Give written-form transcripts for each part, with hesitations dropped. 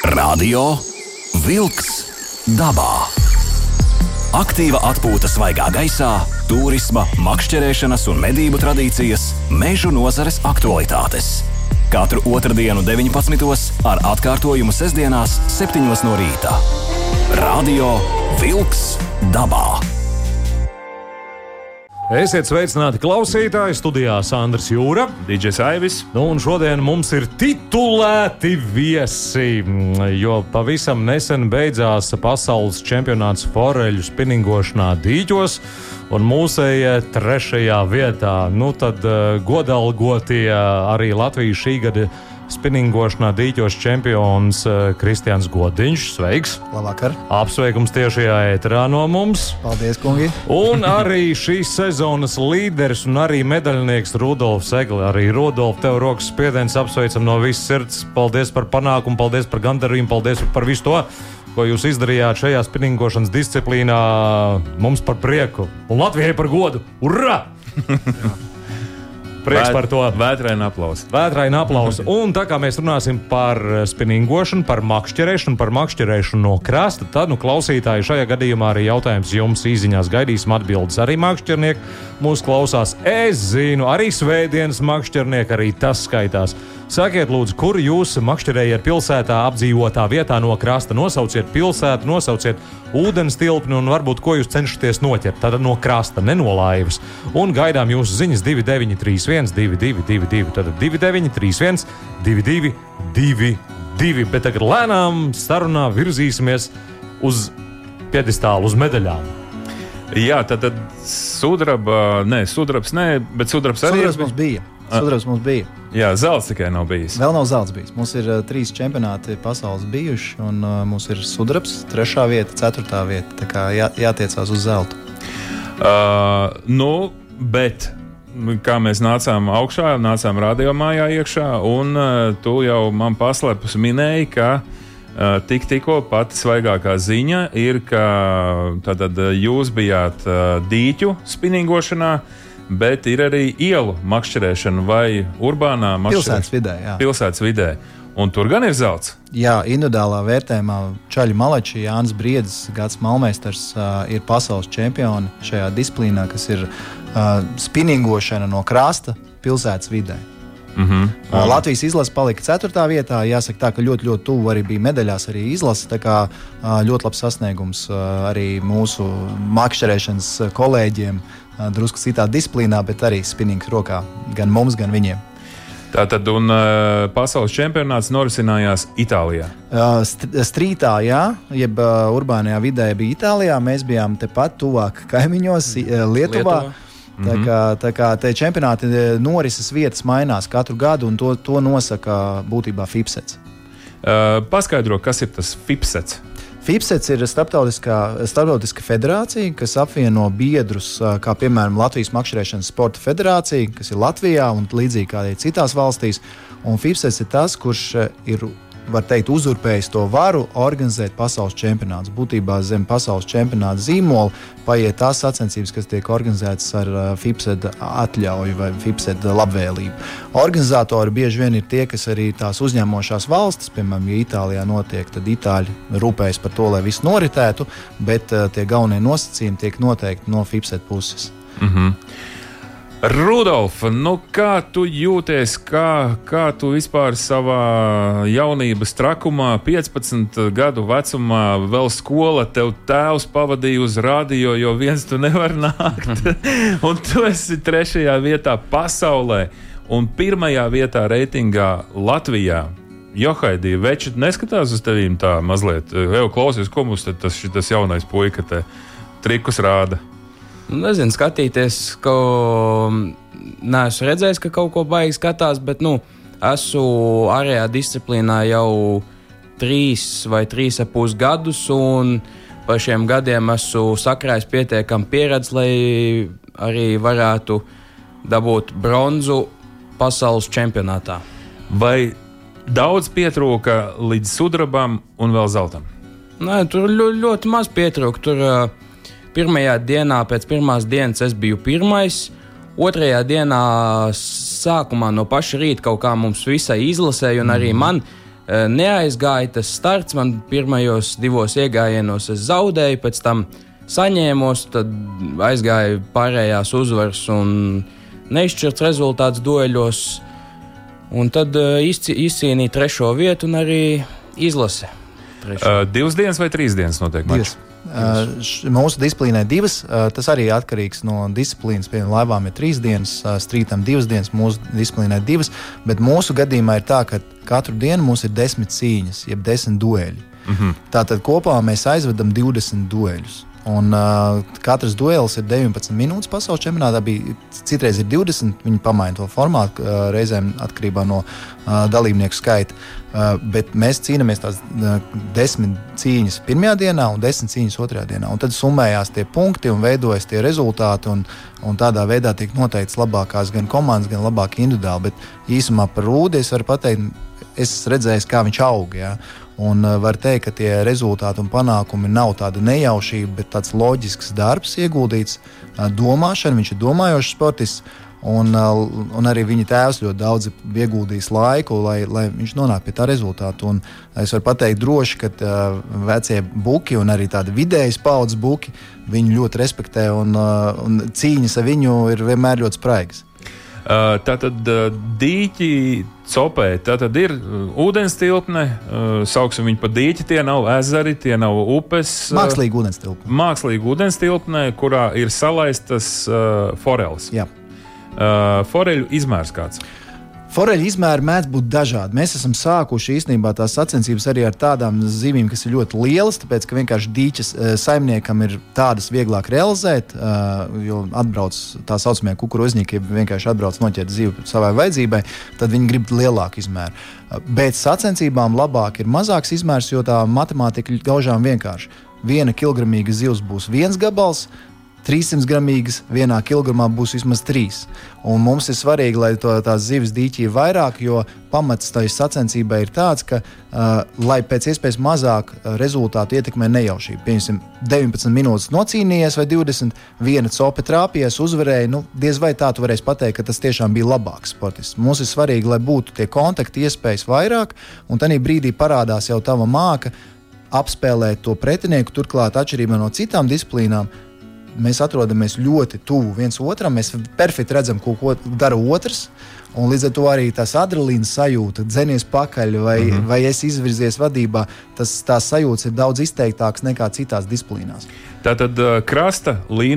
Radio Vilks dabā. Aktīva atpūta svaigā gaisā, turisma, makšķerēšanas un medību tradīcijas, mežu nozares aktualitātes. Katru otrdienu 19. ar atkārtojumu sestdienās 7 no rīta. Radio Vilks dabā. Esiet sveicināti klausītāji, studijā Sandrs Jūra, DJs Aivis. Un šodien mums ir titulēti viesi, jo pavisam nesen beidzās pasaules čempionāts foreļu spiningošanā dīķos, un mūsējie 3. vietā. Tad godalgotie arī Latvijas šī gada spiningošanā dīķos čempions Kristians Godiņš. Sveiks! Labvakar! Apsveikums tiešajā ēterā no mums! Paldies, kungi! Un arī šīs sezonas līderis un arī medaļnieks Rudolfs Egli. Arī Rudolf, tev rokas spiediens, apsveicam no visas sirds. Paldies par panākumu, paldies par gandarījumu, paldies par visu to, ko jūs izdarījāt šajā spiningošanas disciplīnā. Mums par prieku un Latvijai par godu. Urra! Prieks par to. Vētraina aplausa. Vētraina aplausa. Un tā kā mēs runāsim par spiningošanu, par makšķerēšanu no krasta, tad, klausītāji, šajā gadījumā arī jautājums jums īziņās gaidīsim atbildes. Arī makšķernieki mūs klausās. Es zinu, arī svētdienas makšķernieki, arī tas skaitās. Sakiet, lūdzu, kur jūs makšķerējat pilsētā apdzīvotā vietā no krasta? Nosauciet pilsētu, nosauciet ūdens tilpni un varbūt, ko jūs cenšaties noķert. Tātad no krasta, ne no laivas. Un gaidām jūsu ziņas 2931 2222. Tātad 2931 2222. Bet tagad lēnām sarunā virzīsimies uz piedestālu, uz medaļām. Jā, tad sudrabs arī mums bija. Jā, zelts tikai nav bijis. Vēl nav zelts bijis. Mums ir 3 čempionāti pasaules bijuši, un mums ir sudrabs, 3. vieta, 4. vieta. Tā kā jātiecās uz zeltu. Bet kā mēs nācām augšā, nācām radiomājā iekšā, un tu jau man paslēpus minēji, ka tikko pati svaigākā ziņa ir, ka tātad jūs bijāt dīķu spiningošanā, bet ir arī ielu makšķerēšana vai urbānā makšķerēšana. Pilsētas vidē. Un tur gan ir zelts. Jā, individuālā vērtējumā Čaļi Malači, Jānis Briedzis, gads malmeistars, ir pasaules čempioni šajā disciplīnā, kas ir spiningošana no krasta pilsētas vidē. Latvijas izlase palika 4. vietā. Jāsaka tā, ka ļoti tuvu arī bija medaļās arī izlase. Tā kā ļoti labs sasniegums arī mūsu makšķerēšanas kolēģiem. Drusku citā disciplīnā, bet arī spinnings rokā. Gan mums, gan viņiem. Tātad, un pasaules čempionāts norisinājās Itālijā? Strītā, jā, jeb urbānajā vidē bija Itālijā. Mēs bijām tepat tuvāk kaimiņos, Lietuvā. Tā kā te čempionāti norises vietas mainās katru gadu, un to nosaka būtībā FIPSEC. Paskaidro, kas ir tas FIPSEC? FIPSEC ir starptautiska federācija, kas apvieno biedrus, kā piemēram Latvijas makšķerēšanas sporta federācija, kas ir Latvijā un līdzīgi kā arī citās valstīs. Un FIPSEC ir tas, kurš ir, var teikt, uzurpējis to varu organizēt pasaules čempionātus. Būtībā zem pasaules čempionāta zīmola paiet tās sacensības, kas tiek organizētas ar FIPSEC atļauju vai FIPSEC labvēlību. Organizatori bieži vien ir tie, kas arī tās uzņemošās valstis, piemēram, ja Itālijā notiek, tad Itāļi rūpējas par to, lai viss noritētu, bet tie galvenie nosacījumi tiek noteikti no FIPSEC puses. Rudolf, kā tu jūties, kā tu vispār savā jaunības trakumā, 15 gadu vecumā, vēl skola, tev tēvs pavadīja uz radio, jo viens tu nevar nākt, un tu esi 3. vietā pasaulē un 1. vietā reitingā Latvijā. Johaidī, veči neskatās uz tevīm tā mazliet, klausies, ko mums tas jaunais puika te trikus rāda? Nezinu, skatīties, ko neesmu redzējis, ka kaut ko baigi skatās, bet, esmu ārējā disciplīnā jau 3 vai 3,5 gadus, un par šiem gadiem esmu sakrājis pietiekami pieredzi, lai arī varētu dabūt bronzu pasaules čempionātā. Vai daudz pietrūka līdz sudrabam un vēl zeltam? Nē, tur ļoti maz pietrūka. Tur pirmajā dienā, pēc pirmās dienas es biju pirmais, otrajā dienā sākumā no paša rīta kaut kā mums visai izlasēja, un arī man neaizgāja tas starts. Man pirmajos 2 iegājienos es zaudēju, pēc tam saņēmos, tad aizgāju pārējās uzvaras un neizšķirts rezultāts dueļos. Un tad izcīnīja 3. vietu un arī izlase. 2 dienas vai 3 dienas notiek mačs? Mūsu disciplīnai 2. Tas arī atkarīgs no disciplīnas. Piemēram, laivām ir 3 dienas, strītam 2 dienas, mūsu disciplīnai 2. Bet mūsu gadījumā ir tā, ka katru dienu mums ir 10 cīņas, jeb 10 dueļi. Tātad kopā mēs aizvedam 20 dueļus. Un katrs duelis ir 19 minūtes pasaules čempionātā. Citreiz ir 20, viņi pamaina to formātu, reizēm atkarībā no dalībnieku skaita. Bet mēs cīnāmies tās 10 cīņas pirmajā dienā un 10 cīņas otrajā dienā. Un tad summējās tie punkti un veidojas tie rezultāti. Un tādā veidā tiek noteikts labākās gan komandas, gan labākie individuāli. Bet īsumā par Rūdi es varu pateikt, es redzēju, kā viņš aug. Ja? Un var teikt, ka tie rezultāti un panākumi nav tāda nejaušība, bet tāds loģisks darbs ieguldīts, domāšana. Viņš ir domājošs sportists, un arī viņa tēvs ļoti daudz ieguldījis laiku, lai viņš nonāktu pie tā rezultāta. Un es varu pateikt droši, ka vecie buki un arī tādi vidējas paudzes buki viņu ļoti respektē, un cīņas ar viņu ir vienmēr ļoti spraigas. Tātad dīķi copē, tātad ir ūdens tilpne, sauksim viņu pa dīķi, tie nav ezeri, tie nav upes. Mākslīgi ūdens tilpne. Mākslīgi ūdens tilpne, kurā ir salaistas foreles. Jā. Foreļu izmērs kāds? Foreļu izmēri mēdz būt dažādi. Mēs esam sākuši īstenībā tās sacensības arī ar tādām zivīm, kas ir ļoti lielas, tāpēc, ka vienkārši dīķes saimniekam ir tādas vieglāk realizēt, jo atbrauc tā saucamie kukurūznieki, vienkārši atbrauc noķert zivu savai vajadzībai, tad viņi grib lielāku izmēru. Bet sacensībām labāk ir mazāks izmērs, jo tā matemātika gaužām vienkārši. 1 kilogramīga zivs būs 1 gabals, 300 gramīgas, 1 kilogramā būs vismaz 3. Un mums ir svarīgi, lai tās zivis dīķī ir vairāk, jo pamats tai sacensībai ir tāds, ka, lai pēc iespējas mazāk rezultātu ietekmē nejaušību. Piemēram, 19 minūtes nocīnījies vai 20, 1 cope trāpījies, uzvarēja. Diez vai tā tu varēsi pateikt, ka tas tiešām bija labāks sportists. Mums ir svarīgi, lai būtu tie kontakti iespējas vairāk, un tajā brīdī parādās jau tava māka apspēlēt to pretinieku, turklāt atšķirībā no citām disciplīnām. Mēs atrodamies ļoti tuvu viens otram, mēs perfekti redzam, ko dara otrs, un līdz ar to arī tās adrenalīna sajūta, dzenies pakaļ vai es izvirzies vadībā, tās sajūtas ir daudz izteiktākas nekā citās disciplīnās. Tātad krasta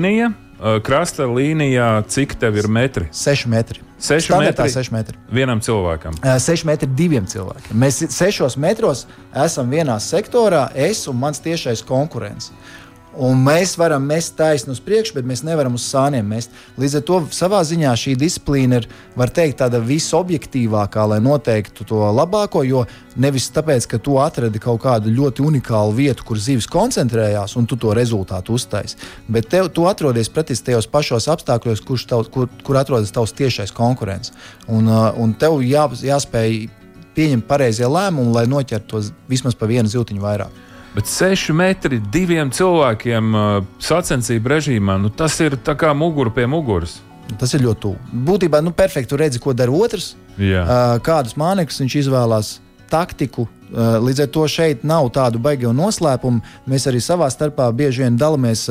līnijā, cik tev ir metri? 6 metri. 6 metri. Vienam cilvēkam? 6 metri 2 cilvēkiem. Mēs 6 metros esam vienā sektorā, es un mans tiešais konkurents. Un mēs varam mest taisnu uz priekšu, bet mēs nevaram uz sāniem mest. Līdz ar to savā ziņā šī disciplīna ir, var teikt, tāda visobjektīvākā, lai noteiktu to labāko, jo nevis tāpēc, ka tu atradi kaut kādu ļoti unikālu vietu, kur zivis koncentrējās un tu to rezultātu uztaisi, bet tu atrodies pretis tajos pašos apstākļos, kur atrodas tavs tiešais konkurents. Un tev jāspēj pieņemt pareizie lēmumi, lai noķertu to vismaz pa 1 zivtiņu vairāk. Bet 6 metri 2 cilvēkiem sacensību režīmā, tas ir tā kā mugura pie muguras. Tas ir ļoti tuvu. Būtībā perfekti redzi, ko dara otrs, kādus mānekļus viņš izvēlās, taktiku. Līdz ar to šeit nav tādu baigio noslēpumu. Mēs arī savā starpā bieži vien dalamies.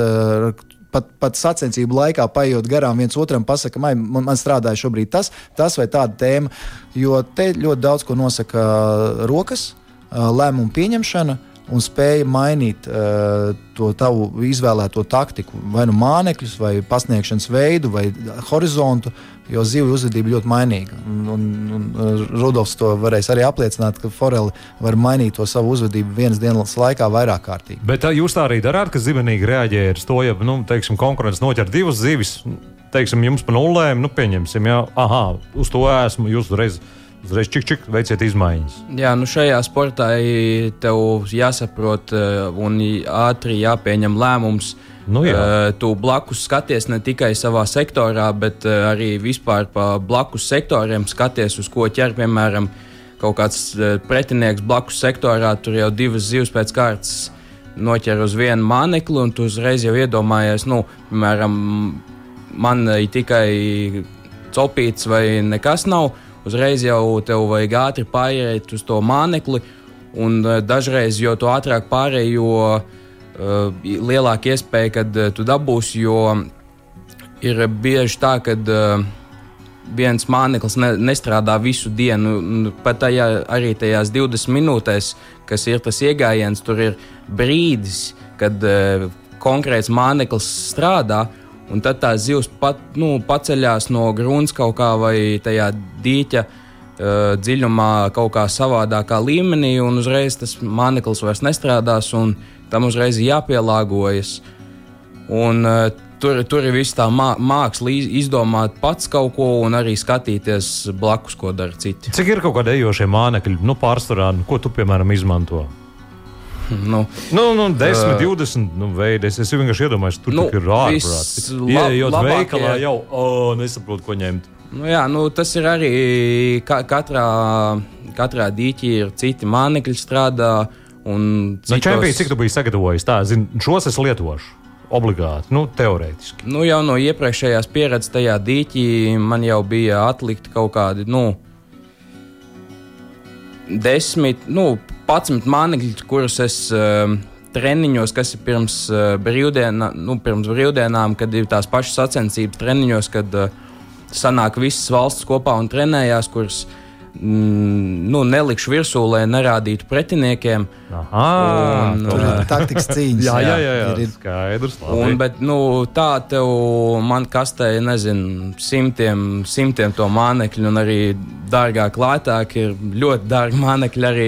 Pat sacensību laikā, paiet garām viens otram, pasakām, man strādāja šobrīd tas vai tāda tēma. Jo te ļoti daudz ko nosaka rokas, lēmumu pieņemšana un spēja mainīt to tavu izvēlēto taktiku, vai nu mānekļus, vai pasniegšanas veidu, vai horizontu, jo zivju uzvedība ļoti mainīga. Un Rudolfs to varēs arī apliecināt, ka foreli var mainīt to savu uzvedību 1 dienas laikā vairāk kārtīgi. Bet jūs tā arī darāt, ka zibenīgi reaģēja ar to, ja, teiksim, konkurence noķer 2 zivis, teiksim, jums pa nullēm, pieņemsim, uz to esmu, jūs uzreiz čik veiciet izmaiņas. Jā, šajā sportā tev jāsaprot un ātri jāpieņem lēmums. Tu blakus skaties ne tikai savā sektorā, bet arī vispār pa blakus sektoriem skaties, uz ko ķer, piemēram, kaut kāds pretinieks blakus sektorā, tur jau 2 zivs pēc kārtas noķer uz 1 mānekli, un tu uzreiz jau iedomājies, piemēram, man tikai copīts vai nekas nav, uzreiz jau tev vajag ātri pāriet uz to mānekli, un dažreiz, jo tu ātrāk pārēji, jo lielāka iespēja, kad tu dabūsi, jo ir bieži tā, kad viens māneklis nestrādā visu dienu, pat arī tajās 20 minūtēs, kas ir tas iegājiens, tur ir brīdis, kad konkrēts māneklis strādā, un tad tā zivs paceļās no grunts kaut kā vai tajā dīķa dziļumā kaut kā savādākā līmenī, un uzreiz tas māneklis vairs nestrādās, un tam uzreiz jāpielāgojas. Un tur ir viss tā māksla izdomāt pats kaut ko un arī skatīties blakus, ko dara citi. Cik ir kaut kādi ejošie mānekļi, pārsvarā, ko tu, piemēram, izmanto? 10, 20 veidi. Es vienkārši iedomājos, tur ir ārprāts. Iejot veikalā jau, nesaprotu, ko ņemt. Tas ir arī katrā dīķī ir citi mānekļi strādā. Čempī, cik tu biji sagatavojis? Šos es lietošu. Obligāti, teorētiski. Jau no iepriekšējās pieredzes tajā dīķī man jau bija atlikti kaut kādi, 11 mānekļi, kurus es treniņos, kas ir pirms brīvdienām, kad ir tās pašas sacensības treniņos, kad sanāk visas valsts kopā un trenējās, kuras nelikšu virsū, lai nerādītu pretiniekiem. Tur ir taktikas cīņas. Jā, skaidrs. Bet tā tev man kastē, simtiem to mānekļu, un arī dārgāk, lētāk ir ļoti dārgi mānekļi arī.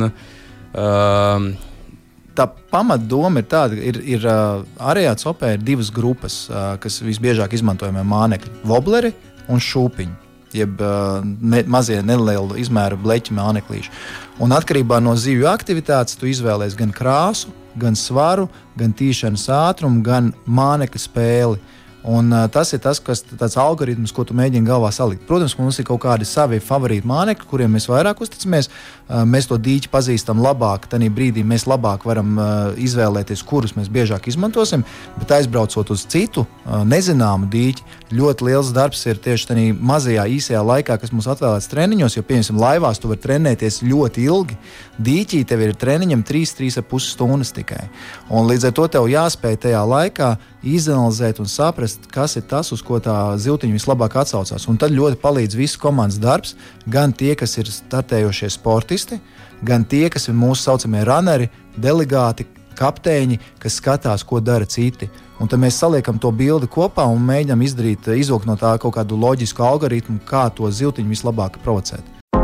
Tā pamatdoma ir tāda, ir ārējā copē ir divas grupas, kas visbiežāk izmantojamie mānekļi - vobleri un šūpiņi. Jeb mazie nelielu izmēru bleķi māneklīši. Un atkarībā no zivju aktivitātes tu izvēlēsies gan krāsu, gan svaru, gan tīšanas ātrumu, gan mānekļa spēli. Un tas ir tāds algoritms, ko tu mēģini galvā salikt. Protams, mums ir kaut kādi savi favorīti mānekļi, kuriem mēs vairāk uzticamies. Mēs to dīķi pazīstam labāk, tajā brīdī mēs labāk varam izvēlēties, kurus mēs biežāk izmantosim. Bet aizbraucot uz citu nezināmu dīķi, ļoti liels darbs ir tieši tajā mazajā īsajā laikā, kas mums atvēlēts treniņos. Jo, piemēram, laivās tu vari trenēties ļoti ilgi. Dīķī tev ir treniņam 3,5 stundas tikai. Un līdz ar to tev jāspēj tajā laikā izanalizēt un saprast, kas ir tas, uz ko tā zivtiņa vislabāk atsaucās. Un tad ļoti palīdz visu komandas darbs, gan tie, kas ir startējošie sportisti, gan tie, kas ir mūsu saucamie runneri, delegāti, kapteiņi, kas skatās, ko dara citi. Un tad mēs saliekam to bildi kopā un mēģinām izvilkt no tā kaut kādu loģisku algoritmu, kā to zivtiņu vislabāk provocēt.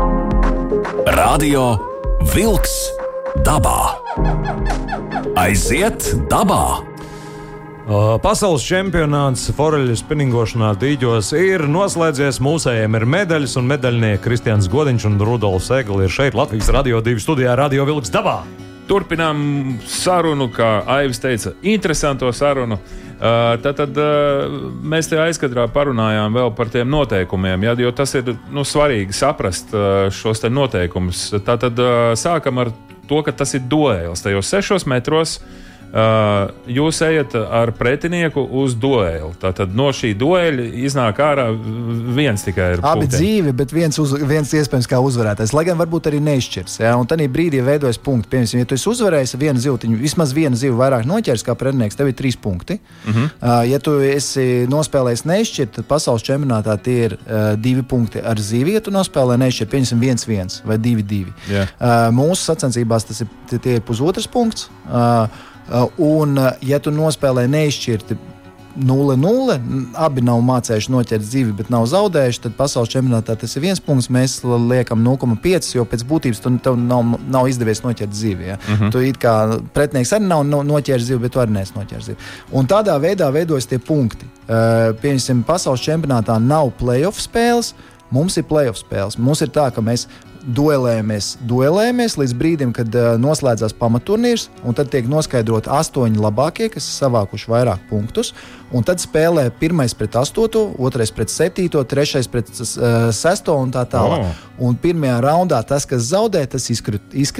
Radio Vilks dabā. Aiziet dabā! Pasaules čempionāts foreļu spinningošanā dīķos ir noslēdzies. Mūsējiem ir medaļas, un medaļnieki Kristians Godiņš un Rudolfs Egli ir šeit Latvijas Radio 2 studijā Radio Vilks dabā. Turpinām sarunu, kā Aivis teica, interesanto sarunu. Tad mēs te aizkadrā parunājām vēl par tiem noteikumiem, jo tas ir svarīgi saprast šos te noteikumus. Tātad sākam ar to, ka tas ir duēls. Tajos 6 metros jūs ejat ar pretinieku uz dueli. Tātad no šī dueļa iznāk ārā viens tikai ir abi punkti. dzīvi, bet viens iespējams kā uzvarētājs. Lai gan varbūt arī neizšķirs. Ja? Un tad brīdī veidojas punkti. Piemēram, ja tu esi uzvarējis vienu zivtiņu, vismaz vienu zivu vairāk noķers kā pretinieks, tev ir 3 punkti. Ja tu esi nospēlējis neizšķirt, tad pasaules čempionātā tie ir 2 punkti ar zivi. Ja tu nospēlē neizšķirt, pieņemsim 1-1 vai 2-2. Yeah. Mūsu sacensībās tie ir pusotrs punkts. Un, ja tu nospēlē neizšķirti 0-0, abi nav mācējuši noķert zivi, bet nav zaudējuši, tad pasaules čempionātā tas ir 1 punkts. Mēs liekam 0,5, jo pēc būtības tev nav izdevies noķert zivi. Ja? Tu it kā pretinieks arī nav noķēris zivi, bet tu arī neesi noķēris zivi. Un tādā veidā veidojas tie punkti. Piemēram, pasaules čempionātā nav playoff spēles, mums ir playoff spēles. Mums ir tā, ka mēs duelējamies līdz brīdim, kad noslēdzās pamaturnīrs, un tad tiek noskaidroti 8 labākie, kas ir savākuši vairāk punktus, un tad spēlē 1 pret 8, 2 pret 7, 3 pret 6 un tā tālāk. Un pirmajā raundā tas, kas zaudē, tas izkrīt,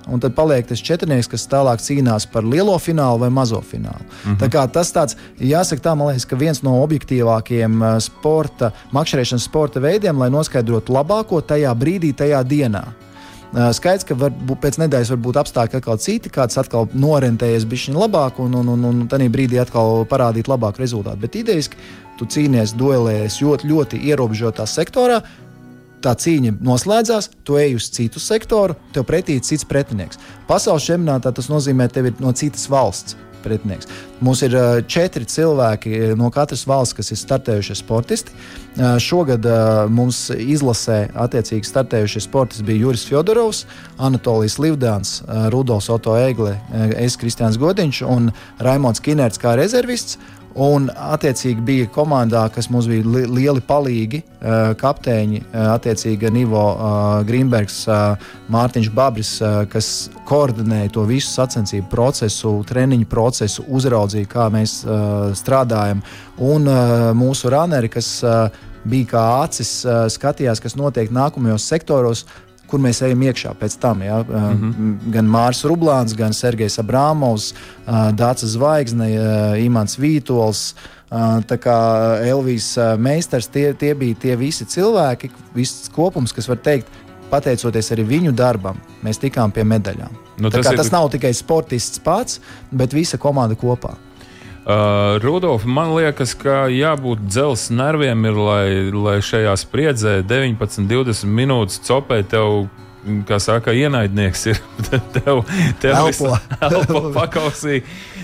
un tad paliek tas četrnieks, kas tālāk cīnās par lielo finālu vai mazo finālu. Tā kā tas tāds, jāsaka tā, man liekas, ka viens no objektīvākajiem makšķerēšanas sporta veidiem, lai noskaidrotu labāko tajā brīdī, tajā dienā. Skaidrs, ka pēc nedēļas var būt apstākļi atkal citi, kāds atkal norentējies bišķiņ labāk un tādā brīdī atkal parādīt labāku rezultātu. Bet idejiski tu cīnies, duelējies ļoti ierobežotā sektorā, tā cīņa noslēdzās, tu ej uz citu sektoru, tev pretī cits pretinieks. Pasaules čempionātā tas nozīmē, tev ir no citas valsts pretinieks. Mums ir 4 cilvēki no katras valsts, kas ir startējušie sportisti. Šogad mums izlasē attiecīgi startējušie sportisti bija Juris Fjodorovs, Anatolijs Livdāns, Rudolfs Oto Egle, es Kristiāns Godiņš un Raimonds Kinerts kā rezervists. Un attiecīgi bija komandā, kas mums bija lieli palīgi, kapteiņi, attiecīgi Nivo Grīnbergs, Mārtiņš Babris, kas koordinēja to visu sacensību procesu, treniņu procesu, uzraudzīja, kā mēs strādājam. Un mūsu runeri, kas bija kā acis, skatījās, kas notiek nākamajos sektoros, kur mēs ejam iekšā pēc tam. Ja? Gan Māris Rublāns, gan Sergejs Abrāmovs, Dācis Zvaigzne, Imants Vītols, tā kā Elvijas meistars, tie bija tie visi cilvēki, viss kopums, kas var teikt, pateicoties arī viņu darbam, mēs tikām pie medaļām. Tas nav tikai sportists pats, bet visa komanda kopā. Rudolf, man liekas, ka jābūt dzelzs nerviem ir, lai šajā spriedzē 19-20 minūtes copē tev, kā saka, ienaidnieks ir. tev elpo pakausī.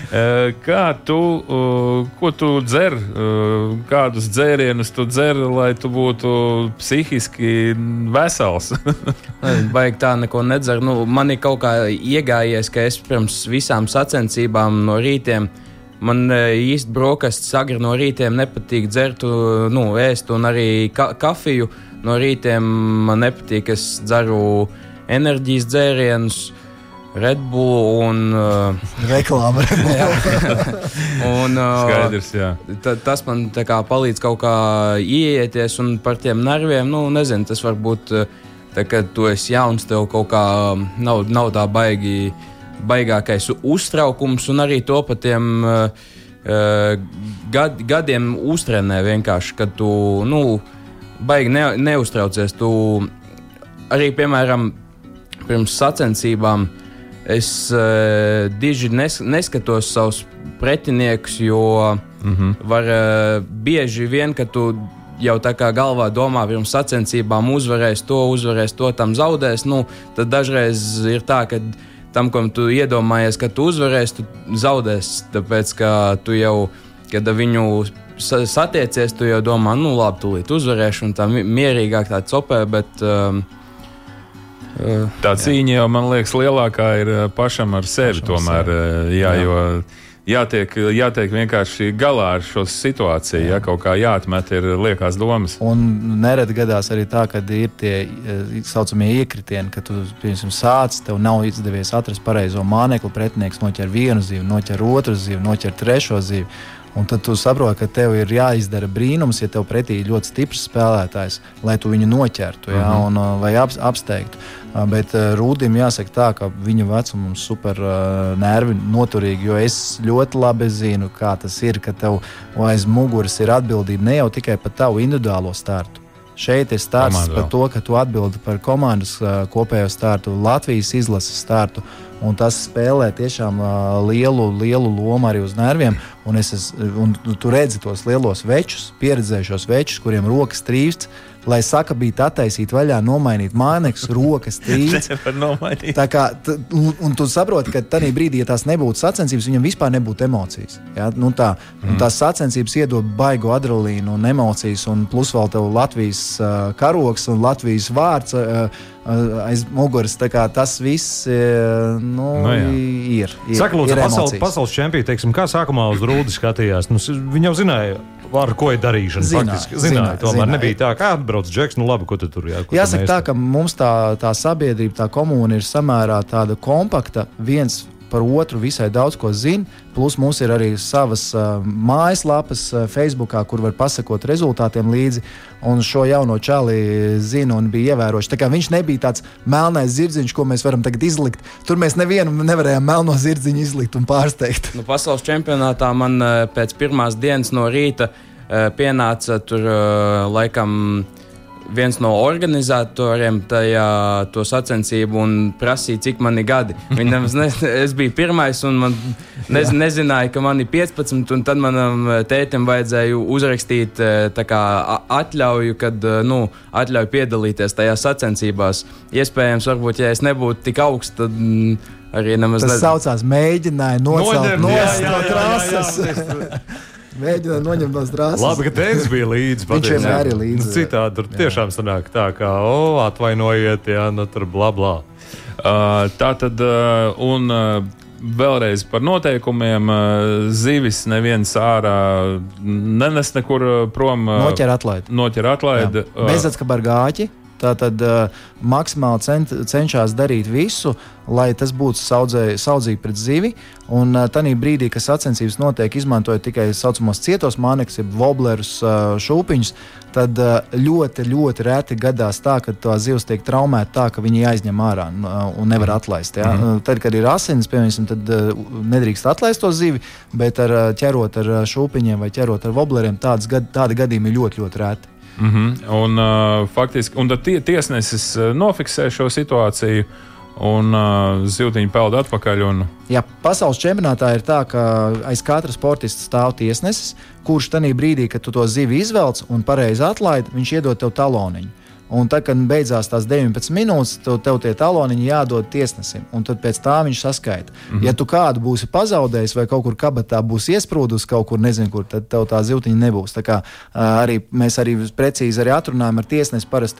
Ko tu dzer? Kādus dzērienus tu dzer, lai tu būtu psihiski vesels? Baigi tā neko nedzer. Man ir kaut kā iegājies, ka es pirms visām sacensībām no rītiem man īsti brokastis agri no rītiem nepatīk dzert, ēst un arī kafiju. No rītiem man nepatīk, es dzeru enerģijas dzērienus, Red Bull un... Reklāma. Skaidrs, jā. Tas man tā kā palīdz kaut kā ieieties un par tiem nerviem, nezinu, tas varbūt, tā, kad tu esi jauns, tev kaut kā nav tā baigākais uztraukums, un arī to pa tiem gadiem uztrenē vienkārši, kad tu baigi neuztraucies. Tu arī, piemēram, pirms sacensībām es diži neskatos savus pretiniekus, jo var bieži vien, ka tu jau tā kā galvā domā pirms sacensībām uzvarēs to, tam zaudēs, tad dažreiz ir tā, ka tam, ko tu iedomājies, ka tu uzvarēsi, tu zaudēsi, tāpēc, ka tu jau, kad viņu satiecies, tu jau domā, labi, tūlīt uzvarēšu, un tā mierīgāk tā copē, bet... tā cīņa jau, man liekas, lielākā ir pašam ar sevi tomēr, jo jātiek vienkārši galā ar šo situāciju, ja kaut kā jāatmet ir liekās domas. Un nereti gadās arī tā, kad ir tie saucamie iekritieni, ka tu, piemēram, sāc, tev nav izdevies atrast pareizo mānekli, pretinieks noķer vienu zivu, noķer otru zivu, noķer trešo zivu. Un tad tu saproti, ka tev ir jāizdara brīnums, ja tev pretī ir ļoti stiprs spēlētājs, lai tu viņu noķertu, un vai apsteigtu. Bet Rūdim jāsaka tā, ka viņa vecumam super nervi noturīgi, jo es ļoti labi zinu, kā tas ir, ka tev aiz muguras ir atbildība ne jau tikai par tavu individuālo startu. Šeit ir starts par to, ka tu atbildi par komandas kopējo startu, Latvijas izlases startu, un tas spēlē tiešām lielu lomu arī uz nerviem. Un tu redzi tos lielos večus, pieredzējušos večus, kuriem rokas trīvsts, lai sakabīt, attaisīt vaļā, nomainīt mānekļus, rokas trīvsts. Tā kā, un tu saproti, ka tajā brīdī, ja tās nebūtu sacensības, viņam vispār nebūtu emocijas. Ja? Tās sacensības iedod baigo adrenalīnu un emocijas, un plus vēl tev Latvijas karogs un Latvijas vārds aiz muguras. Tas viss ir. Saka, lūdzu, pasaules čempioni, teiksim, kā sākumā uz Rūdi skatījās? Viņi jau zināja, ar ko ir darīšana. Zināja. Tomēr nebija tā, kā atbrauc Džeks, labi, ko tu tur jāsaka. Jāsaka tā, ka mums tā sabiedrība, tā komūna ir samērā tāda kompakta. Viens par otru visai daudz ko zina. Plus mums ir arī savas mājaslapas Facebookā, kur var pasakot rezultātiem līdzi. Un šo jauno čali zina un bija ievērojuši. Tā kā viņš nebija tāds melnais zirdziņš, ko mēs varam tagad izlikt. Tur mēs nevienu nevarējām melno zirdziņu izlikt un pārsteigt. Nu, pasaules čempionātā man pēc pirmās dienas no rīta pienāca tur laikam viens no organizatoriem to sacensību un prasīja, cik man ir gadi. Es biju pirmais un man nezināja, ka man ir 15, un tad manam tētim vajadzēja uzrakstīt tā kā atļauju, atļauju piedalīties tajā sacensībās. Iespējams, varbūt, ja es nebūtu tik augsts, tad arī nemaz tas saucās mēģināja nocelt no trases. Mēģināja noņemt no trases. Labi, ka tēvs bija līdzi. Viņš vienmēr ir līdzi. Citādi tur tiešām sanāk tā, kā atvainojiet, tur bla bla. Tā tad, un vēlreiz par noteikumiem. Zivis neviens ārā nenes nekur prom. Noķer atlaidi. Bezatskabar gāķi. Tātad maksimāli cenšas darīt visu, lai tas būtu saudzīgi pret zivi. Un tajā brīdī, kad sacensības notiek, izmantojot tikai tā saucamos cietos mānekļus, jeb woblerus, šūpiņus, tad ļoti, ļoti reti gadās tā, ka tā zivs tiek traumēta tā, ka viņi aizņem ārā un nevar atlaist. Ja? Tad, kad ir asinis, piemēram, tad nedrīkst atlaist to zivi, bet ķerot ar šūpiņiem vai ķerot ar wobleriem, tādi gadījumi ir ļoti, ļoti reti. Un faktiski, un tad tiesnesis nofiksē šo situāciju un zivtiņu peld atpakaļ. Jā, pasaules čempionātā ir tā, ka aiz katra sportista stāv tiesnesis, kurš tajā brīdī, kad tu to zivi izvelc un pareizi atlaidi, viņš iedod tev taloniņu. Un tad, kad beidzās tās 19 minūtes, tev tie taloniņi jādod tiesnesim, un tad pēc tā viņš saskaita. Ja tu kādu būsi pazaudējis vai kaut kur kabatā būsi iesprūdus kaut kur, nezinu kur, tad tev tā zivtiņa nebūs. Tā kā mēs arī precīzi atrunājam ar tiesnesi parasti,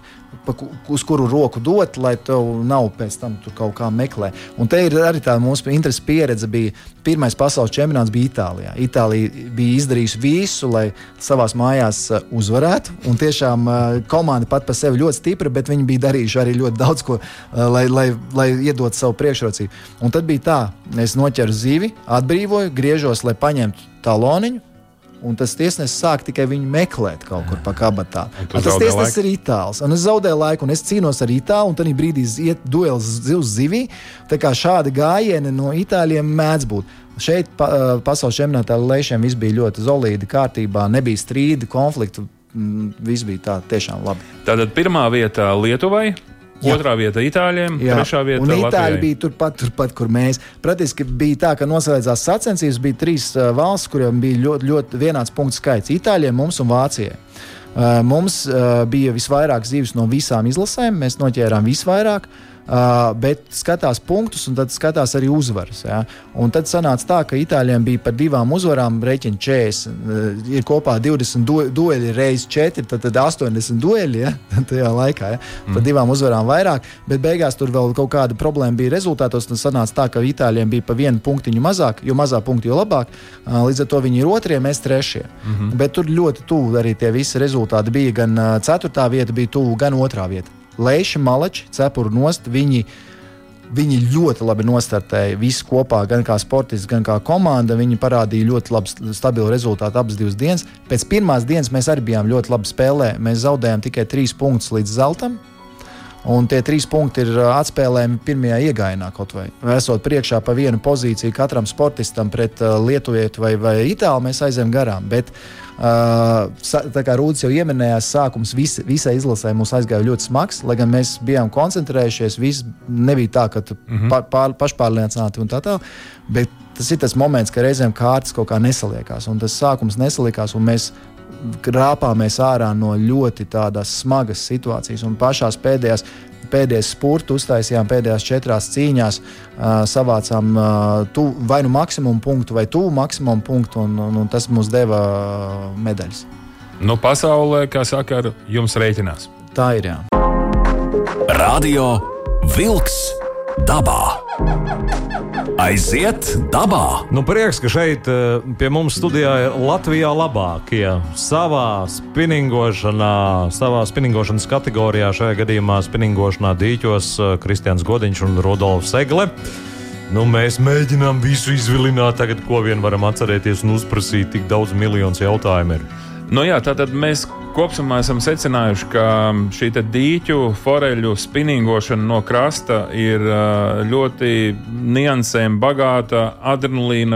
uz kuru roku dot, lai tev nav pēc tam tur kaut kā meklē. Un te ir arī tā mūsu interesi pieredze bija. Pirmais pasaules čempionāts bija Itālijā. Itālija bija izdarījusi visu, lai savās mājās uzvarētu, un tiešām komanda pat par sevi ļoti stipra, bet viņi bija darījuši arī ļoti daudz ko, lai iedot savu priekšrocību. Un tad bija tā, es noķeru zivi, atbrīvoju, griežos, lai paņemtu taloniņu, un tas tiesnesis sāk tikai viņu meklēt kaut kur pa kabatā. Tas tiesnesis ir itāls, un es zaudēju laiku, un es cīnos ar itālu, un tad brīdī iet duels zivs zivī. Tā kā šādi gājieni no itāļiem mēdz būt. Šeit pasaules čempionātā lēšiem viss bija ļoti solīdi kārtībā, nebija strīdi, konfliktu, viss bija tā tiešām labi. Tātad pirmā vieta Lietuvai. Otrā vieta Itāļiem, trešā vieta Latvijai. Un Itāļi bija turpat, kur mēs. Praktiski bija tā, ka noslēdzās sacensības, bija 3 valsts, kuriem bija ļoti, ļoti vienāds punktu skaits. Itāļiem, mums un Vācijai. Mums bija visvairāk zivis no visām izlasēm, mēs noķērām visvairāk. Bet skatās punktus un tad skatās arī uzvaras. Ja? Un tad sanāca tā, ka Itāļiem bija par 2 uzvarām rēķina 40. Ir kopā 20 dueļi reiz 4, tad 80 dueļi, ja? Tajā laikā. Ja? Par 2 uzvarām vairāk, bet beigās tur vēl kaut kāda problēma bija rezultātos. Tad sanāca tā, ka Itāļiem bija pa 1 punktiņu mazāk, jo mazāk punkti, jo labāk. Līdz ar to viņi ir 2, mēs 3. Bet tur ļoti tuvu arī tie visi rezultāti bija. Gan 4. vieta bija tuvu, gan 2. vieta. Leiši, Malači, cepuru nost, viņi ļoti labi nostartēja visi kopā, gan kā sportisti, gan kā komanda. Viņi parādīja ļoti labu, stabilu rezultātu abas 2 dienas. Pēc pirmās dienas mēs arī bijām ļoti labi spēlē. Mēs zaudējām tikai 3 punktus līdz zeltam. Un tie 3 punkti ir atspēlējami pirmajā iegājienā kaut vai. Esot priekšā pa 1 pozīciju katram sportistam pret lietuvietu vai itāli, mēs aizējām garām. Bet tā kā Rūdis jau ieminējās, sākums visai izlasē mums aizgāja ļoti smags, lai gan mēs bijām koncentrējušies, viss nebija tā, ka tu pašpārliecināti un tā, bet tas ir tas moments, ka reizēm kārtas kaut kā nesaliekās, un tas sākums nesaliekās, un mēs krāpāmies ārā no ļoti tādas smagas situācijas, un pašās pēdējais spurtu uztaisījām pēdējās 4 cīņās, savācām vai nu maksimumu punktu vai tuvu maksimumu punktu, un tas mums deva medaļas. Nu, pasaulē, kā saka, ar jums rēķinās. Tā ir, jā. Radio Vilks dabā. Aiziet dabā! Nu, prieks, ka šeit pie mums studijā ir Latvijā labākie savā spinningošanas kategorijā, šajā gadījumā spinningošanā dīķos Kristians Godiņš un Rudolfs Egle. Nu, mēs mēģinām visu izvilināt, tagad ko vien varam atcerēties un uzprasīt, tik daudz miljonus jautājumu ir. Nu jā, tātad mēs kopsumā esam secinājuši, ka šī dīķu, foreļu spinningošana no krasta ir ļoti niansēm bagāta, adrenalīna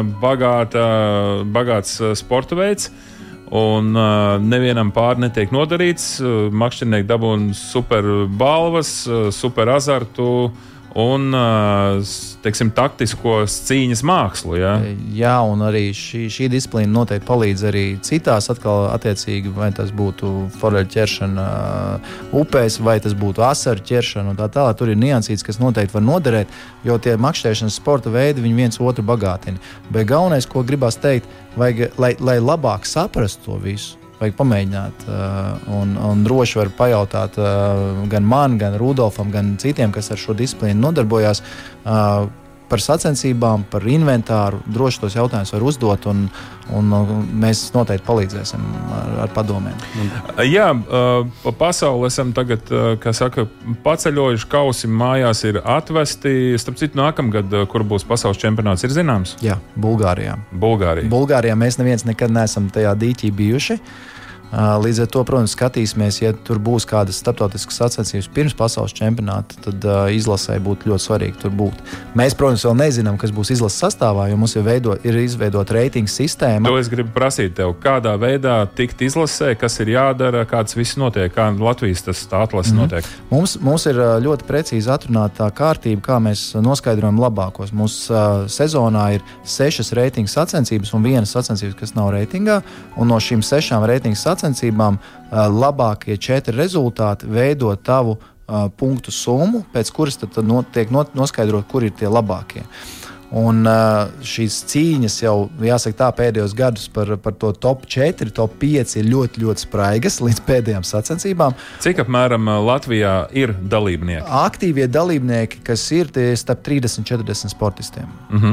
bagāts sporta veids. Un nevienam pāri netiek nodarīts. Makšķernieki dabūna super balvas, super azartu un, teiksim, taktiskos cīņas mākslu. Ja? Jā, un arī šī disciplīna noteikti palīdz arī citās, atkal attiecīgi, vai tas būtu foreļu ķeršana upēs, vai tas būtu asaru ķeršana un tā tālāk. Tur ir niansīts, kas noteikti var noderēt, jo tie makšķerēšanas sporta veidi, viņi viens otru bagātina. Bet galvenais, ko gribās teikt, vajag, lai labāk saprastu to visu, vajag pamēģināt. Un droši var pajautāt gan man, gan Rudolfam, gan citiem, kas ar šo disciplīnu nodarbojās, par sacensībām, par inventāru. Droši tos jautājumus var uzdot, un mēs noteikti palīdzēsim ar padomiem. Jā, pa pasauli esam tagad, kā saka, paceļojuši, kausi mājās ir atvesti. Starp citu, nākamgad, kur būs pasaules čempionāts, ir zināms? Jā, Bulgārijā. Bulgārijā mēs neviens nekad neesam tajā dīķī bijuši. Līdz ar to, protams, skatīsimies, ja tur būs kādas starptautiskas sacensības pirms pasaules čempionāta, tad izlasē būtu ļoti svarīgi tur būt. Mēs, protams, vēl nezinām, kas būs izlases sastāvā, jo mums ir izveidota reitingu sistēma. To es gribu prasīt tev, kādā veidā tikt izlasē, kas ir jādara, kāds viss notiek, kā Latvijas tas atlase notiek. Mums ir ļoti precīzi atrunāta tā kārtība, kā mēs noskaidrojam labākos. Mūsu sezonā ir 6 reitingu sacensības un 1 sacensības, kas nav reitingā, un no šīm 6 reitingu sacensībām labākie 4 rezultāti veido tavu punktu summu, pēc kuras tad tiek noskaidrot, kur ir tie labākie. Un šīs cīņas jau, jāsaka tā, pēdējos gadus par to top 4, top 5 ir ļoti, ļoti spraigas līdz pēdējām sacensībām. Cik apmēram Latvijā ir dalībnieki? Aktīvie dalībnieki, kas ir tie starp 30-40 sportistiem.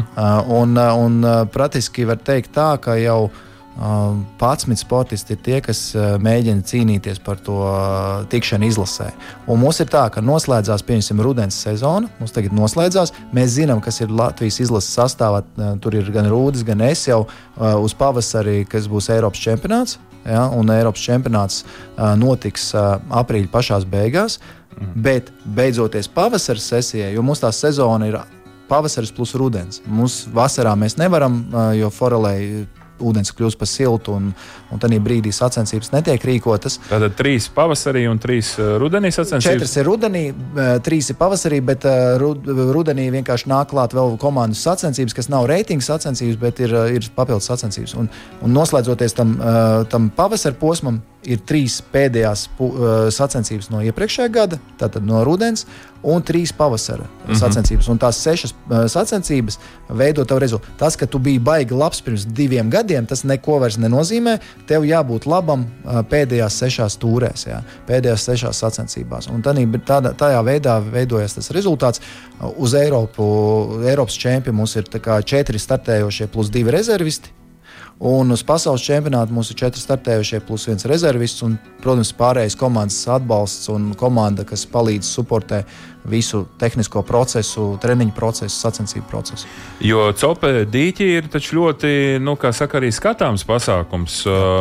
Un praktiski var teikt tā, ka jau 11 sportisti ir tie, kas mēģina cīnīties par to tikšanu izlasē. Un mums ir tā, ka noslēdzās, pieņemsim, rudens sezona. Mums tagad noslēdzās. Mēs zinām, kas ir Latvijas izlases sastāvā. Tur ir gan Rūdis, gan es jau uz pavasarī, kas būs Eiropas čempionāts. Ja, un Eiropas čempionāts notiks aprīļa pašās beigās. Bet beidzoties pavasara sesijai, jo mums tā sezona ir pavasaris plus rudens. Mums vasarā mēs nevaram, jo forelei ūdens kļūst par siltu, un tādā brīdī sacensības netiek rīkotas. Tātad 3 pavasarī un 3 rudenī sacensības? 4 ir rudenī, 3 ir pavasarī, bet rudenī vienkārši nāk klāt vēl komandu sacensības, kas nav reitingu sacensības, bet ir papildus sacensības. Un noslēdzoties tam pavasara posmam, ir 3 pēdējās sacensības no iepriekšējā gada, tātad no rudens, un 3 pavasara sacensības. Un tās 6 sacensības veido tavu rezultātu. Tas, ka tu biji baigi labs pirms 2 gadiem, tas neko vairs nenozīmē. Tev jābūt labam pēdējās 6 tūrēs, jā, pēdējās 6 sacensībās. Un tajā veidā veidojas tas rezultāts. Uz Eiropas čempionu mums ir 4 startējošie plus 2 rezervisti. Un uz pasaules čempionātu mums ir 4 startējušie plus 1 rezervists. Un, protams, pārējais komandas atbalsts un komanda, kas palīdz suportē visu tehnisko procesu, treniņu procesu, sacensību procesu. Jo Cope dīķi ir taču ļoti, kā saka, arī skatāms pasākums.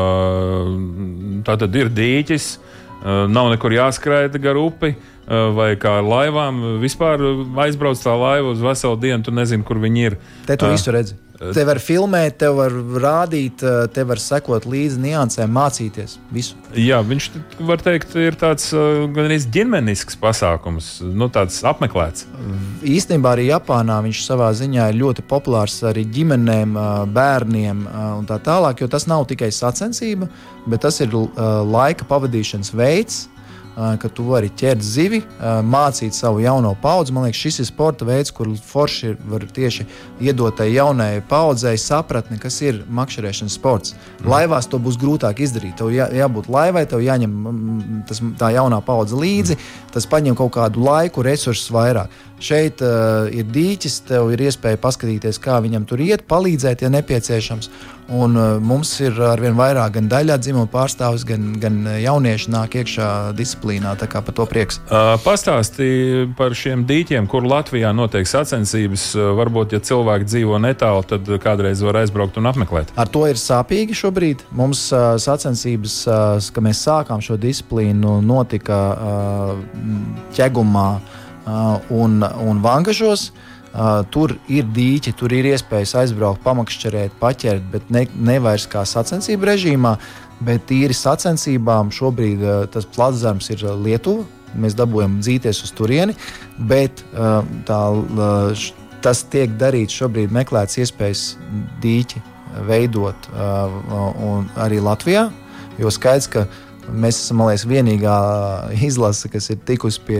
Tātad ir dīķis, nav nekur jāskraida gar upi. Vai kā ar laivām, vispār aizbrauc tā laiva uz veselu dienu, tu nezini, kur viņi ir. Te tu visu redzi. Te var filmēt, te var rādīt, te var sekot līdzi niansēm, mācīties visu. Jā, viņš, var teikt, ir tāds gan arī ģimenisks pasākums, tāds apmeklēts. Īstenībā arī Japānā viņš savā ziņā ir ļoti populārs arī ģimenēm, bērniem un tā tālāk, jo tas nav tikai sacensība, bet tas ir laika pavadīšanas veids, ka tu vari ķert zivi, mācīt savu jauno paudzi. Man liekas, šis ir sporta veids, kur forši var tieši iedot tai jaunai paudzei sapratni, kas ir makšķerēšanas sports. Laivās to būs grūtāk izdarīt. Tev jābūt laivai, tev jāņem tā jaunā paudze līdzi, tas paņem kaut kādu laiku, resursus vairāk. Šeit ir dīķis, tev ir iespēja paskatīties, kā viņam tur iet, palīdzēt, ja nepieciešams. Un mums ir arvien vairāk gan daļā dzimuma pārstāvis, gan jaunieši nāk iekšā disciplīnā. disciplīnā, tā kā par to prieks. Pastāstīja par šiem dīķiem, kur Latvijā notiek sacensības. Varbūt, ja cilvēki dzīvo netālu, tad kādreiz var aizbraukt un apmeklēt. Ar to ir sāpīgi šobrīd. Mums sacensības, kad mēs sākām šo disciplīnu, notika Ķegumā un Vangažos. Tur ir dīķi, tur ir iespējas aizbraukt, pamakšķerēt, paķert, bet ne vairs kā sacensību režīmā, bet tīri sacensībām šobrīd tas Platzdarms ir Lietuva. Mēs dabūjam dzīties uz turieni, bet tas tiek darīts šobrīd, meklēts iespējas dīķi veidot un arī Latvijā, jo skaidrs, ka mēs esam, man liekas, vienīgā izlase, kas ir tikusi pie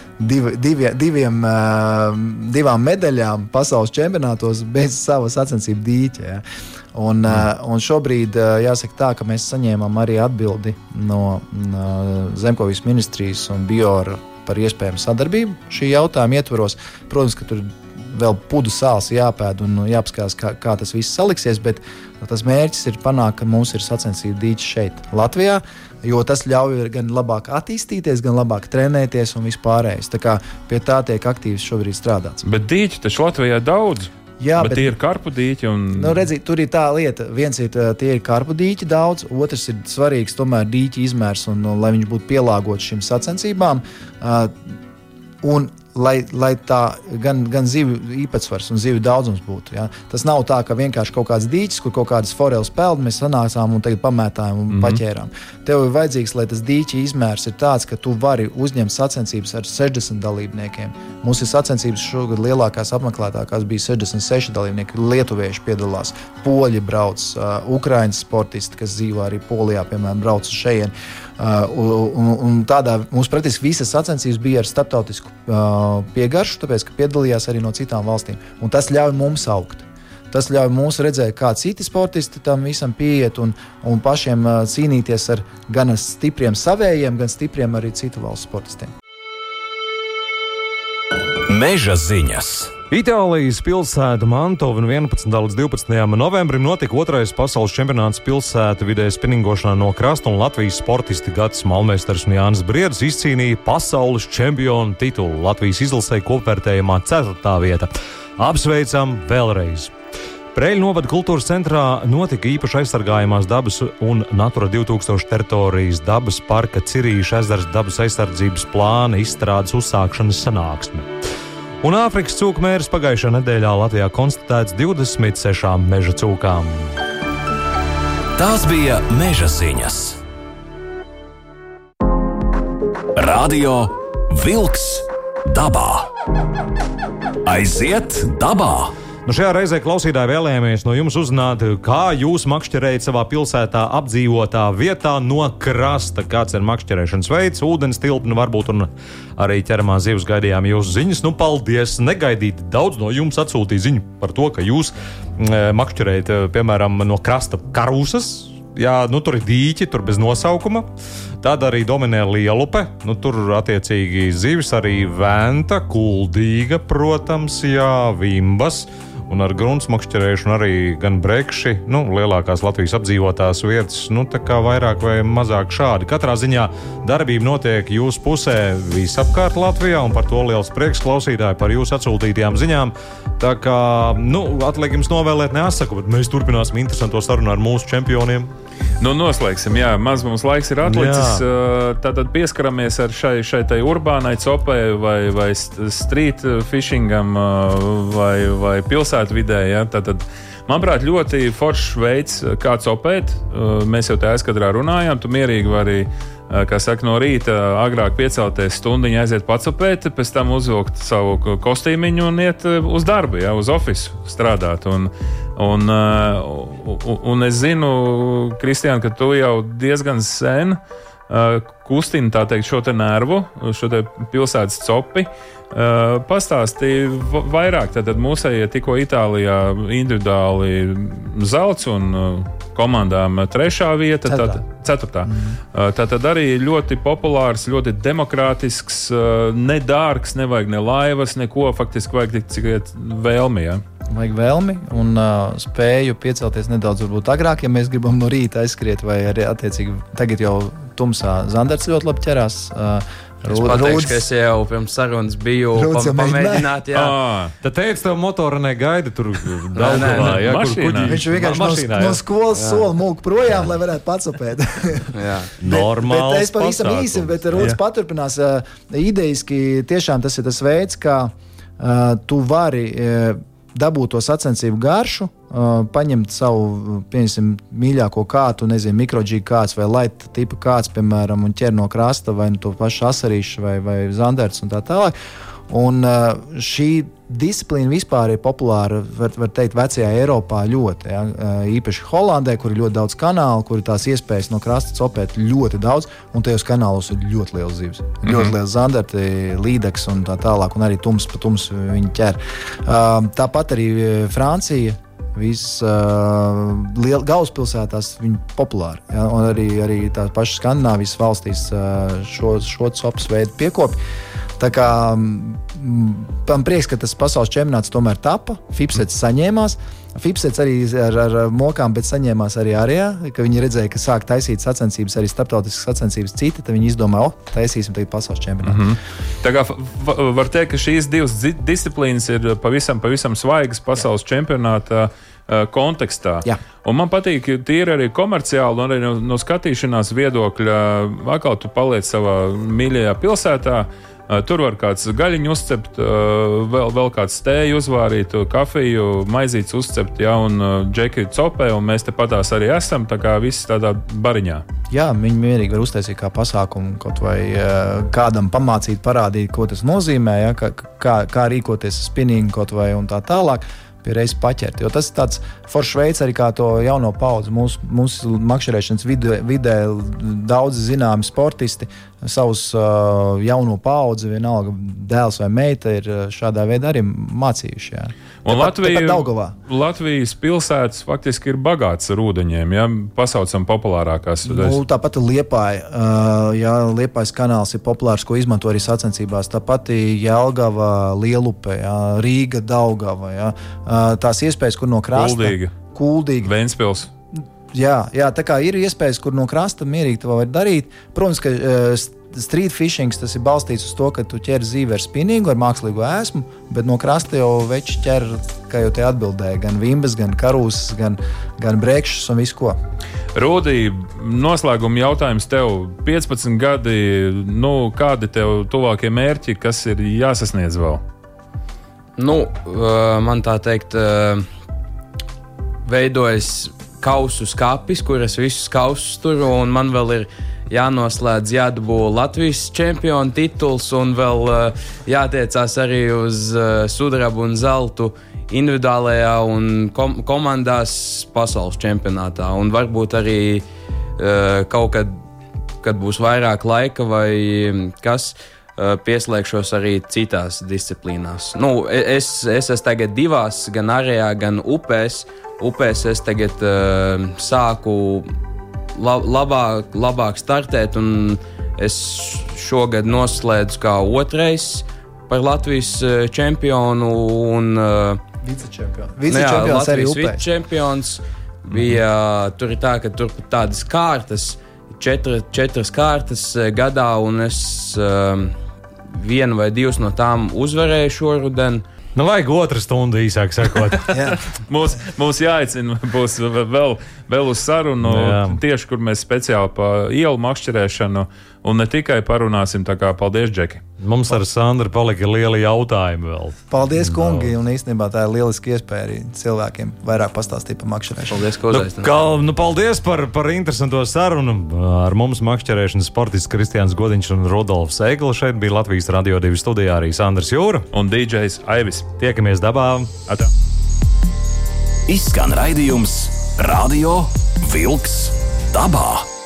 divām medaļām pasaules čempionātos bez sava sacensību dīķa. Ja. Un šobrīd jāsaka tā, ka mēs saņēmām arī atbildi no Zemkovies ministrijas un Biora par iespējamu sadarbību šī jautājuma ietvaros. Protams, ka tur vēl pudu sāls jāpēd un jāpaskatās, kā tas viss saliksies, bet tas mērķis ir panākt, ka mums ir sacensību dīķis šeit, Latvijā, jo tas ļauj gan labāk attīstīties, gan labāk trenēties un vispārējais. Tā kā pie tā tiek aktīvi šobrīd strādāts. Bet dīķi taču Latvijā daudz. Jā, bet tie ir karpu dīķi. Redzi, tur ir tā lieta. Viens ir tie ir karpu dīķi daudz, otrs ir svarīgs tomēr dīķi izmērs un lai viņš būtu pielāgots šīm sacensībām. Un lai tā gan zivju īpatsvars un zivju daudzums būtu. Ja? Tas nav tā, ka vienkārši kaut kāds dīķis, kur kaut kādas foreles peldi mēs sanācām un tagad pamētājām un paķērām. Tev ir vajadzīgs, lai tas dīķi izmērs ir tāds, ka tu vari uzņemt sacensības ar 60 dalībniekiem. Mums ir sacensības šogad lielākās apmeklētākās bija 66 dalībnieki. Lietuvieši piedalās, poļi brauc, ukraiņas sportisti, kas dzīvo arī Polijā, piemēram, brauc uz šejieni. Un tādā mums praktiski visas sacensības bija ar starptautisku piegaršu, tāpēc, ka piedalījās arī no citām valstīm. Un tas ļauj mums augt. Tas ļauj mums redzēt, kā citi sportisti tam visam pieiet un pašiem cīnīties ar gan stipriem savējiem, gan stipriem arī citu valstu sportistiem. Meža ziņas. Itālijas pilsēta Mantova 11. līdz 12. novembrim notika 2. pasaules čempionāts pilsētu vidē spinningošanā no krasta, un Latvijas sportisti Gatis Malmesters un Jānis Briedis izcīnīja pasaules čempionu titulu. Latvijas izlasē kopvērtējumā 4. vieta. Apsveicam vēlreiz! Preļu novada kultūras centrā notika īpaši aizsargājamās dabas un Natura 2000 teritorijas dabas parka Cirīša ezers dabas aizsardzības plāna izstrādes uzsākšanas sanāksme. Un Āfrikas cūku mērs pagājušā nedēļā Latvijā konstatēts 26 meža cūkām. Tās bija meža ziņas. Radio Vilks dabā. Aiziet dabā! Šajā reizē klausītāji vēlējāmies no jums uzzināt, kā jūs makšķerējat savā pilsētā apdzīvotā vietā no krasta. Kāds ir makšķerēšanas veids, ūdens tilpni varbūt un arī ķeramā zivs gaidījām jūsu ziņas. Paldies! Negaidīt daudz no jums atsūtīja ziņu par to, ka jūs makšķerējat, piemēram, no krasta karūsas. Jā, tur ir dīķi, tur bez nosaukuma. Tad arī dominē lielupe. Tur attiecīgi zivis arī venta, kuldīga, protams, jā, vimbas. Un ar gruntsmakšķerēšanu arī gan brekši, lielākās Latvijas apdzīvotās vietas, tā kā vairāk vai mazāk šādi. Katrā ziņā darbība notiek jūsu pusē visapkārt Latvijā, un par to liels prieks klausītāji par jūsu atsūtītajām ziņām. Tā kā, atliek jums novēlēt neasaku, bet mēs turpināsim interesanto sarunu ar mūsu čempioniem. Noslēgsim, jā, maz mums laiks ir atlicis. Tātad pieskaramies ar šai tai urbānai copai vai street fishingam vai pilsētu vidē. Ja? Tātad, manuprāt, ļoti foršs veids, kā copēt. Mēs jau tā aizkadrā runājām, tu mierīgi vari, kā saka, no rīta agrāk piecelties stundiņu, aiziet pacopēt, pēc tam uzvilkt savu kostīmiņu un iet uz darbu, ja, uz ofisu strādāt. Un es zinu, Kristiāna, ka tu jau diezgan sen kustini, tā teikt, šo te nervu, šo te pilsētas copi. Pastāstīja vairāk, tad mūsējie tikko Itālijā individuāli zelts un komandām 3. vieta, 4. Tātad arī ļoti populārs, ļoti demokrātisks, nedārgs, nevajag ne laivas, neko, faktiski vajag tikai vēlmi, ja? Vajag vēlmi un spēju piecelties nedaudz varbūt agrāk, ja mēs gribam no rīta aizskriet, vai arī attiecīgi tagad jau tumsā Zanderts ļoti labi ķerās. Es pateikšu, ka es jau pirms sarunas biju pamēģināt, jā. Tad teicu, tev motora negaida tur Daugavā, jā, kur kuģi. Viņš vienkārši no skolas sola mūk projām, lai varētu patsapēt. Normāls bet es pavisam īsi, bet Rūds paturpinās. Idejiski tiešām tas ir tas veids, kā tu vari dabūt to sacensību garšu, paņemt savu, pieņemsim, mīļāko kātu, nezinu, mikroģīgu kāds vai light tipa kāds, piemēram, un ķer no krasta vai to pašu asarīšu vai Zanderts un tā tālāk. Un šī disciplīna vispār ir populāra, var teikt, vecajā Eiropā ļoti. Ja? Īpaši Holandē, kur ir ļoti daudz kanālu, kur ir tās iespējas no krasta copēt ļoti daudz, un tajos kanālos ir ļoti liels zivs. Ļoti liels Zanderti, līdeks un tā tālāk, un arī tums pa tums viņi ķer. Tāpat arī Francija, galvaspilsētās viņi populāri. Ja? Un arī tās pašas Skandināvijas valstīs šo copas veidu piekopi. Tā kā man prieks, ka tas pasaules čempionāts tomēr tapa, Fipsets saņēmās. Fipsets arī ar mokām, bet saņēmās arī ārējā, ka viņi redzēja, ka sāk taisīt sacensības, arī starptautiskas sacensības citi, tad viņi izdomāja, taisīsim tagad pasaules čempionātu. Tā kā var teikt, ka šīs divas disciplīnas ir pavisam svaigas pasaules čempionātā kontekstā. Jā. Un man patīk, tīri arī komerciāli un arī no skatīšanās viedokļa, atkal tu paliec savā mīļajā pilsētā. Tur var kāds gaļiņu uzcept, vēl kāds tēju uzvārīt, kafiju, maizītes uzcept, ja, un džeki copē, un mēs te patās arī esam, tā kā viss tādā bariņā. Jā, viņi mierīgi var uztaisīt kā pasākumu, kaut vai kādam pamācīt, parādīt, ko tas nozīmē, ja, kā rīkoties spinningu kaut vai un tā tālāk. Reiz paķert, jo tas ir tāds foršs veids arī kā to jauno paudzi. Mūsu makšķerēšanas vidē daudzi zināmi sportisti savus jauno paudzi, vienalga dēls vai meita, ir šādā veidā arī mācījuši. Jā. Un Latvijas pilsētas faktiski ir bagāts ar ūdeņiem, ja? Pasaucam populārākās. Tāpat Liepāja, Liepājas kanāls ir populārs, ko izmanto arī sacensībās. Tāpat Jelgava, Lielupe, Rīga, Daugava. Ja? Tās iespējas, kur no krasta. Kuldīga. Ventspils. Jā, tā kā ir iespējas, kur no krasta mierīgi to var darīt. Protams, ka street fishing tas ir balstīts uz to, ka tu ķer zīvi ar spinningu, ar mākslīgo ēsmu, bet no krasta jau veči ķer, kā jau te atbildēja, gan vimbas, gan karūsas, gan brēkšus un visu ko. Rūdī, noslēguma jautājums tev. 15 gadi, kādi tev tuvākie mērķi, kas ir jāsasniedz vēl? Man tā teikt, veidojas kausu skapis, kur es visus kausus turu, un man vēl ir jānoslēdz, jādabū Latvijas čempionu tituls, un vēl jātiecās arī uz sudrabu un zeltu individuālajā un komandās pasaules čempionātā. Un varbūt arī kaut kad būs vairāk laika vai kas, pieslēgšos arī citās disciplīnās. Es esmu tagad divās, gan ārējā, gan upēs. Upēs es tagad sāku labāk startēt, un es šogad noslēdzu kā otrais par Latvijas čempionu un vicečempions arī upē. Vicečempions bija, tur ir tā, ka tur tādas kārtas, četras kārtas gadā, un es vienu vai divas no tām uzvarēju šoruden. Vajag otru stundu īsāk sakot. Mums jāicina, būs vēl uz sarunu, tieši kur mēs speciāli pa ielu makšķerēšanu un ne tikai parunāsim, tā kā paldies, Džeki. Mums ar Sandru palika lieli jautājumi vēl. Paldies, kungi, un īstenībā tā ir lieliski iespēja arī cilvēkiem vairāk pastāstīt par makšķerēšanu. Paldies, ka uzaicinājāt. Paldies par interesanto sarunu. Ar mums makšķerēšanas sportists Kristiāns Godiņš un Rudolfs Eigla. Šeit bija Latvijas Radio 2 studijā arī Sandrs Jūra un DJs Aivis. Tiekamies dabā. Atā. Izskan raidījums Radio Vilks dabā.